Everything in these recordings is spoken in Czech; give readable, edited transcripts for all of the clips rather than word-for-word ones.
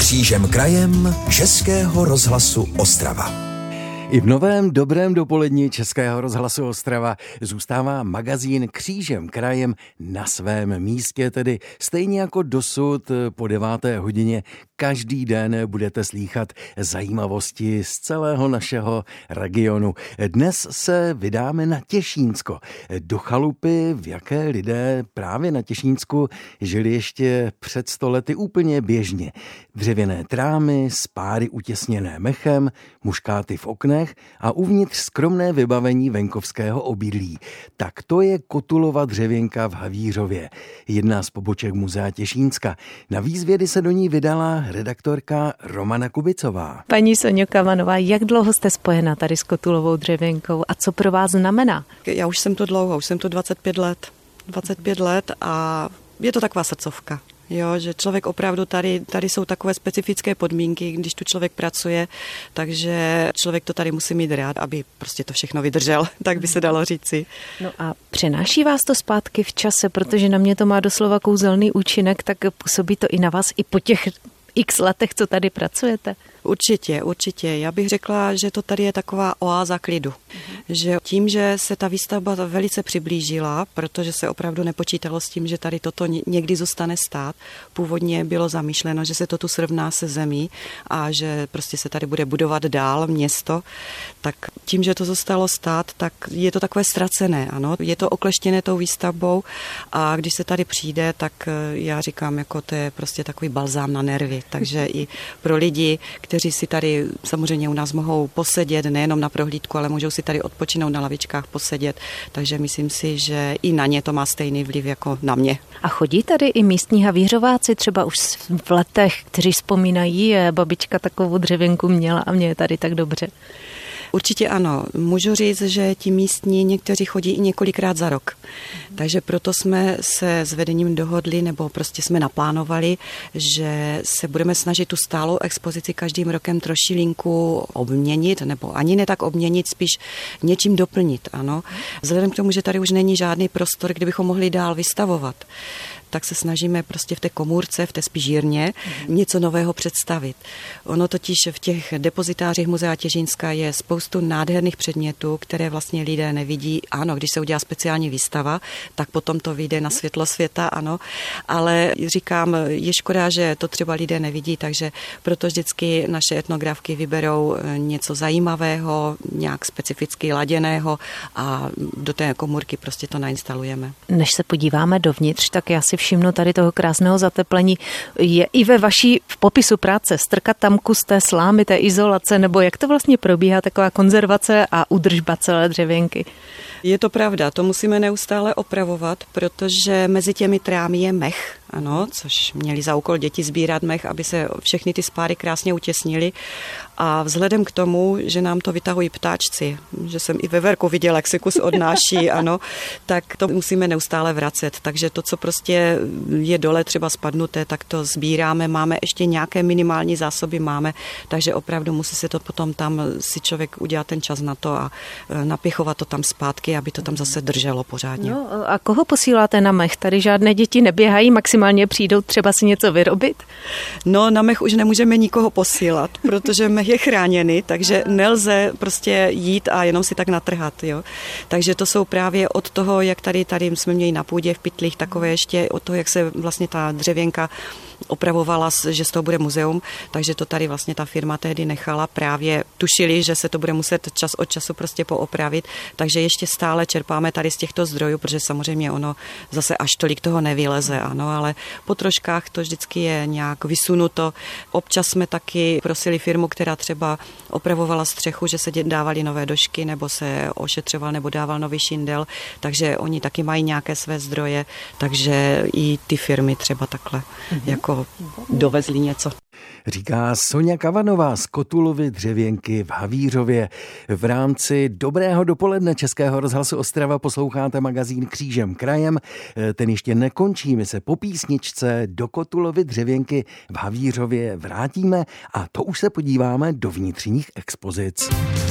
Křížem krajem Českého rozhlasu Ostrava. I v novém dobrém dopoledni Českého rozhlasu Ostrava zůstává magazín Křížem krajem na svém místě, tedy stejně jako dosud po 9. hodině každý den budete slýchat zajímavosti z celého našeho regionu. Dnes se vydáme na Těšínsko, do chalupy, v jaké lidé právě na Těšínsku žili ještě před 100 lety úplně běžně. Dřevěné trámy, spáry utěsněné mechem, muškáty v oknech a uvnitř skromné vybavení venkovského obydlí. Tak to je Kotulova dřevěnka v Havířově, jedna z poboček Muzea Těšínska. Na výzvědy se do ní vydala redaktorka Romana Kubicová. Paní Soňo Kavanová, jak dlouho jste spojena tady s Kotulovou dřevěnkou a co pro vás znamená? Já už jsem tu dlouho, už jsem tu 25 let. 25 let a je to taková srdcovka. Jo, že člověk opravdu tady jsou takové specifické podmínky, když tu člověk pracuje, takže člověk to tady musí mít rád, aby prostě to všechno vydržel, tak by se dalo říci. No a přenáší vás to zpátky v čase, protože na mě to má doslova kouzelný účinek, tak působí to i na vás i po těch x letech, co tady pracujete? Určitě. Já bych řekla, že to tady je taková oáza klidu. Že tím, že se ta výstavba velice přiblížila, protože se opravdu nepočítalo s tím, že tady toto někdy zůstane stát. Původně bylo zamýšleno, že se to tu srovná se zemí a že prostě se tady bude budovat dál město. Tak tím, že to zůstalo stát, tak je to takové ztracené. Ano? Je to okleštěné tou výstavbou a když se tady přijde, tak já říkám, jako to je prostě takový balzám na nervy. Takže i pro lidi, kteří si tady samozřejmě u nás mohou posedět, nejenom na prohlídku, ale můžou si tady odpočinout na lavičkách, posedět. Takže myslím si, že i na ně to má stejný vliv jako na mě. A chodí tady i místní havířováci třeba už v letech, kteří vzpomínají, babička takovou dřevěnku měla a mě je tady tak dobře? Určitě ano. Můžu říct, že ti místní někteří chodí i několikrát za rok. Takže proto jsme se s vedením dohodli, nebo prostě jsme naplánovali, že se budeme snažit tu stálou expozici každým rokem trošilinku obměnit, nebo ani ne tak obměnit, spíš něčím doplnit. Ano. Vzhledem k tomu, že tady už není žádný prostor, kde bychom mohli dál vystavovat, tak se snažíme prostě v té komůrce, v té spižírně něco nového představit. Ono totiž v těch depozitářích Muzea Těšínska je spoustu nádherných předmětů, které vlastně lidé nevidí. Ano, když se udělá speciální výstava, tak potom to vyjde na světlo světa, ano. Ale říkám, je škoda, že to třeba lidé nevidí, takže proto vždycky naše etnografky vyberou něco zajímavého, nějak specificky laděného a do té komůrky prostě to nainstalujeme. Než se podíváme dovnitř, tak já si všimnu tady toho krásného zateplení. Je i ve vaší popisu práce strkat tam kus té slámy, té izolace, nebo jak to vlastně probíhá taková konzervace a údržba celé dřevěnky? Je to pravda, to musíme neustále opravovat, protože mezi těmi trámy je mech, ano, což měli za úkol děti sbírat mech, aby se všechny ty spáry krásně utěsnily. A vzhledem k tomu, že nám to vytahují ptáčci, že jsem i ve verku viděla, jak se kus odnáší, ano, tak to musíme neustále vracet. Takže to, co prostě je dole třeba spadnuté, tak to sbíráme, máme ještě nějaké minimální zásoby máme, takže opravdu musí se to potom tam si člověk udělat ten čas na to a napěchovat to tam zpátky, aby to tam zase drželo pořádně. No, a koho posíláte na mech? Tady žádné děti neběhají, maximálně přijdou třeba si něco vyrobit? No, na mech už nemůžeme nikoho posílat, protože mech je chráněný, takže nelze prostě jít a jenom si tak natrhat, jo. Takže to jsou právě od toho, jak tady jsme měli na půdě v pytlích takové ještě od toho, jak se vlastně ta dřevěnka opravovala, že z toho bude muzeum, takže to tady vlastně ta firma tehdy nechala, právě tušili, že se to bude muset čas od času prostě poopravit, takže ještě stále čerpáme tady z těchto zdrojů, protože samozřejmě ono zase až tolik toho nevyleze, ano, ale po troškách to vždycky je nějak vysunuto. Občas jsme taky prosili firmu, která třeba opravovala střechu, že se dávaly nové došky, nebo se ošetřoval, nebo dával nový šindel, takže oni taky mají nějaké své zdroje, takže i ty firmy třeba takhle jako dovezli něco. Říká Soňa Kavanová z Kotulovy dřevěnky v Havířově. V rámci dobrého dopoledne Českého rozhlasu Ostrava posloucháte magazín Křížem krajem. Ten ještě nekončí, my se po písničce do Kotulovy dřevěnky v Havířově vrátíme a to už se podíváme do vnitřních expozic.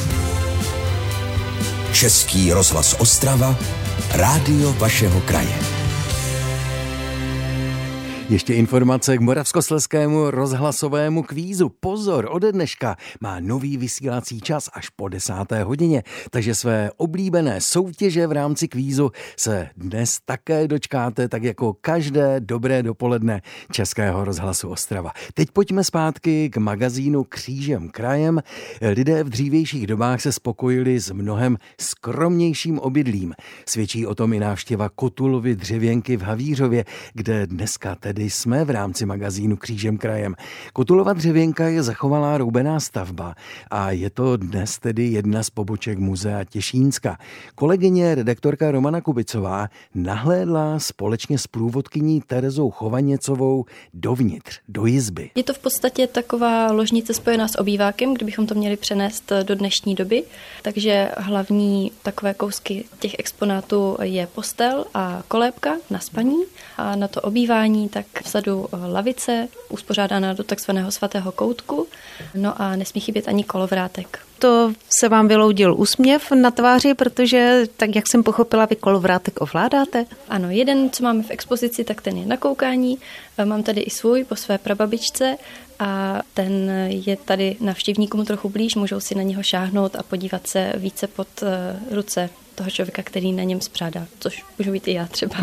Český rozhlas Ostrava, rádio vašeho kraje. Ještě informace k Moravskoslezskému rozhlasovému kvízu. Pozor, ode dneška má nový vysílací čas až po 10. hodině, takže své oblíbené soutěže v rámci kvízu se dnes také dočkáte, tak jako každé dobré dopoledne Českého rozhlasu Ostrava. Teď pojďme zpátky k magazínu Křížem krajem. Lidé v dřívějších dobách se spokojili s mnohem skromnějším obydlím. Svědčí o tom i návštěva Kotulovy dřevěnky v Havířově, kde dneska tedy jsme v rámci magazínu Křížem krajem. Kotulova dřevěnka je zachovalá roubená stavba a je to dnes tedy jedna z poboček muzea Těšínska. Kolegyně redaktorka Romana Kubicová nahlédla společně s průvodkyní Terezou Chovaněcovou dovnitř, do jizby. Je to v podstatě taková ložnice spojená s obývákem, kdybychom to měli přenést do dnešní doby. Takže hlavní takové kousky těch exponátů je postel a kolébka na spaní a na to obývání tak vzadu lavice, uspořádána do takzvaného svatého koutku, no a nesmí chybět ani kolovrátek. To se vám vyloudil úsměv na tváři, protože, tak jak jsem pochopila, vy kolovrátek ovládáte? Ano, jeden, co máme v expozici, tak ten je na koukání. Mám tady i svůj po své prababičce a ten je tady návštěvníkům trochu blíž, můžou si na něho šáhnout a podívat se více pod ruce toho člověka, který na něm spřádá, což můžu být i já třeba.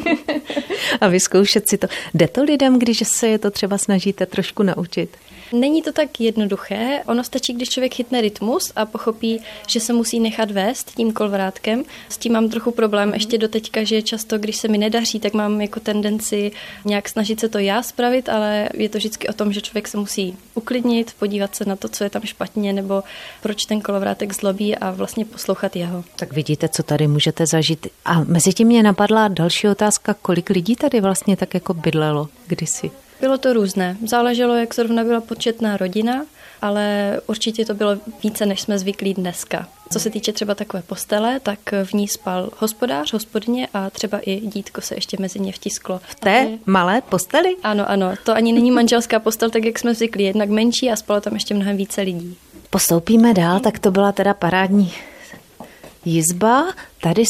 A vyzkoušet si to. Jde to lidem, když se je to třeba snažíte trošku naučit? Není to tak jednoduché, ono stačí, když člověk chytne rytmus a pochopí, že se musí nechat vést tím kolvrátkem. S tím mám trochu problém ještě doteďka, že často, když se mi nedaří, tak mám jako tendenci nějak snažit se to já spravit, ale je to vždycky o tom, že člověk se musí uklidnit, podívat se na to, co je tam špatně, nebo proč ten kolovrátek zlobí a vlastně poslouchat jeho. Tak vidíte, co tady můžete zažít. A mezi tím mě napadla další otázka, kolik lidí tady vlastně tak jako bydlelo kdysi? Bylo to různé. Záleželo, jak zrovna byla početná rodina, ale určitě to bylo více, než jsme zvyklí dneska. Co se týče třeba takové postele, tak v ní spal hospodář, hospodyně a třeba i dítko se ještě mezi ně vtisklo. V té malé posteli? Ano, to ani není manželská postel, tak jak jsme zvyklí, jednak menší a spalo tam ještě mnohem více lidí. Postoupíme dál, tak to byla teda parádní jizba. Tady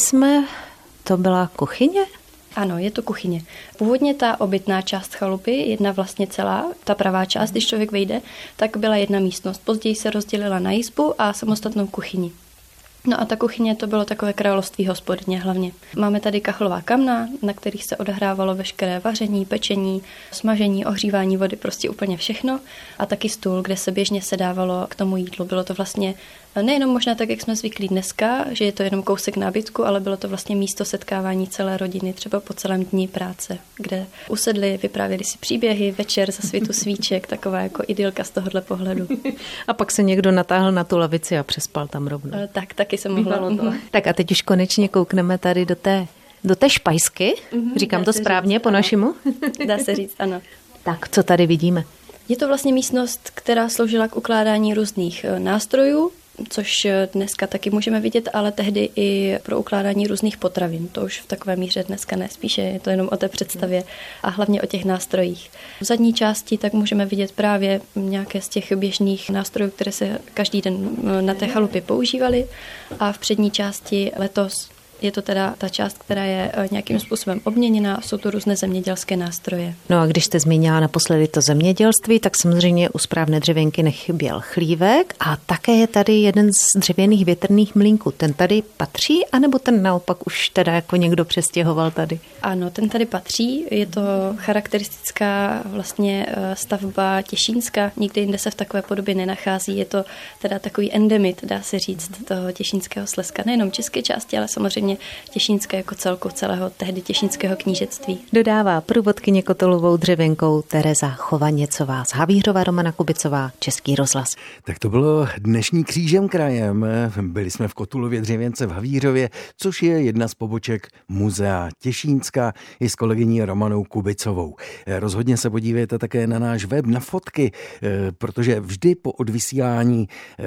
to byla kuchyně? Ano, je to kuchyně. Původně ta obytná část chalupy, jedna vlastně celá, ta pravá část, když člověk vejde, tak byla jedna místnost. Později se rozdělila na jizbu a samostatnou kuchyni. No a ta kuchyně to bylo takové království hospodyně hlavně. Máme tady kachlová kamna, na kterých se odehrávalo veškeré vaření, pečení, smažení, ohřívání vody, prostě úplně všechno. A taky stůl, kde se běžně sedávalo k tomu jídlu. Bylo to vlastně nejenom možná tak, jak jsme zvyklí dneska, že je to jenom kousek nábytku, ale bylo to vlastně místo setkávání celé rodiny, třeba po celém dní práce, kde usedli, vyprávěli si příběhy, večer za svitu svíček, taková jako idylka z tohohle pohledu. A pak se někdo natáhl na tu lavici a přespal tam rovnou. Tak, taky se mohlo. Tak a teď už konečně koukneme tady do té špajsky. Říkám to správně po našemu? Dá se říct, ano. Tak, co tady vidíme? Je to vlastně místnost, která sloužila k ukládání různých nástrojů, což dneska taky můžeme vidět, ale tehdy i pro ukládání různých potravin. To už v takové míře dneska ne, spíše je to jenom o té představě a hlavně o těch nástrojích. V zadní části tak můžeme vidět právě nějaké z těch běžných nástrojů, které se každý den na té chalupě používaly, a v přední části letos je to teda ta část, která je nějakým způsobem obměněná, jsou to různé zemědělské nástroje. No a když jste zmínila naposledy to zemědělství, tak samozřejmě u správné dřevěnky nechyběl chlívek a také je tady jeden z dřevěných větrných mlýnků. Ten tady patří, anebo ten naopak už teda jako někdo přestěhoval tady? Ano, ten tady patří, je to charakteristická vlastně stavba Těšínska, nikde jinde se v takové podobě nenachází, je to teda takový endemit, dá se říct, toho Těšínského Slezska, nejenom české části, ale samozřejmě Těšínské jako celku celého tehdy Těšínského knížectví. Dodává průvodkyně Kotulovou dřevěnkou Tereza Chovaněcová z Havířova, Romana Kubicová, Český rozhlas. Tak to bylo dnešní Křížem krajem. Byli jsme v Kotulově dřevěnce v Havířově, což je jedna z poboček muzea Těšínska, i s kolegyní Romanou Kubicovou. Rozhodně se podívejte také na náš web, na fotky, protože vždy po odvysílání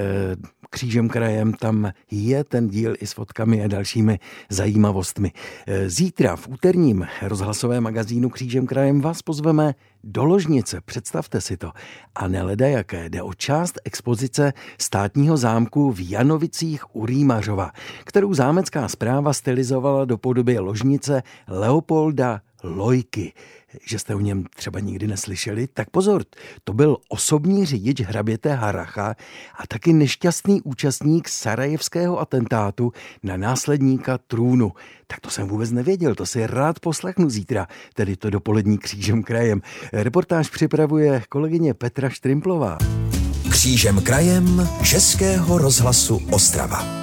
Křížem krajem tam je ten díl i s fotkami a dalšími zajímavostmi. Zítra v úterním rozhlasovém magazínu Křížem krajem vás pozveme do ložnice, představte si to. A neledajaké, jde o část expozice státního zámku v Janovicích u Rýmařova, kterou zámecká správa stylizovala do podoby ložnice Leopolda Lojky. Že jste o něm třeba nikdy neslyšeli? Tak pozor, to byl osobní řidič hraběte Haracha a taky nešťastný účastník sarajevského atentátu na následníka trůnu. Tak to jsem vůbec nevěděl, to si rád poslechnu zítra, tedy to dopolední Křížem krajem. Reportáž připravuje kolegyně Petra Štrimplová. Křížem krajem Českého rozhlasu Ostrava.